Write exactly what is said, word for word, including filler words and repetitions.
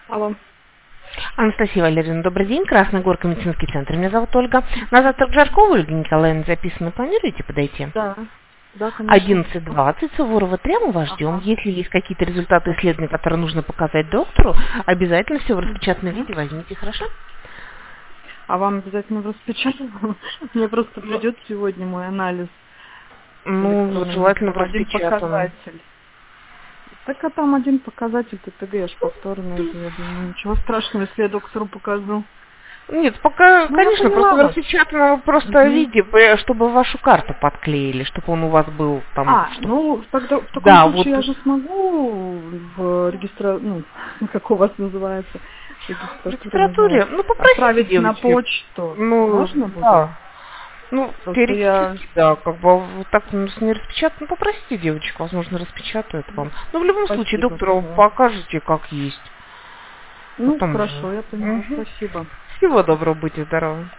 Алло. Анастасия Валерьевна, добрый день. Красная Горка, медицинский центр. Меня зовут Ольга. На завтра к Жаркову Ольга Николаевна записано. Планируете подойти? Да, да, конечно. одиннадцать двадцать, Суворова три, мы вас ждем. Ага. Если есть какие-то результаты Хорошо. исследований, которые нужно показать доктору, обязательно все в распечатанном Мгм. виде возьмите, хорошо? А вам обязательно в распечатку? Мне просто придет сегодня мой анализ в Ну, электронном виде. желательно в Там один распечатанном. показатель. Так а там один показатель ТТГ, я ж повторно иду. Я думаю, ничего страшного, если я доктору покажу. Нет, пока, Ну, я конечно, просто поняла в вас. распечатанном просто Мгм. виде, п- чтобы вашу карту подклеили, чтобы он у вас был там, А, чтоб- ну, тогда в таком Да, вот. случае я же смогу в регистра... ну, как у вас называется, В регистратура, не знаю, регистратуре, ну, попросите отправить на девочки. почту. Ну, Можно будет? да. Ну, Просто я... теоретически, да, как бы вот так у нас не распечатано. Ну, попросите девочек, возможно, распечатают вам. Но в любом случае Спасибо, доктору поняла. покажете, как есть. Ну, Потом уже. хорошо, я поняла. Мгм. Спасибо. Всего доброго, будьте здоровы.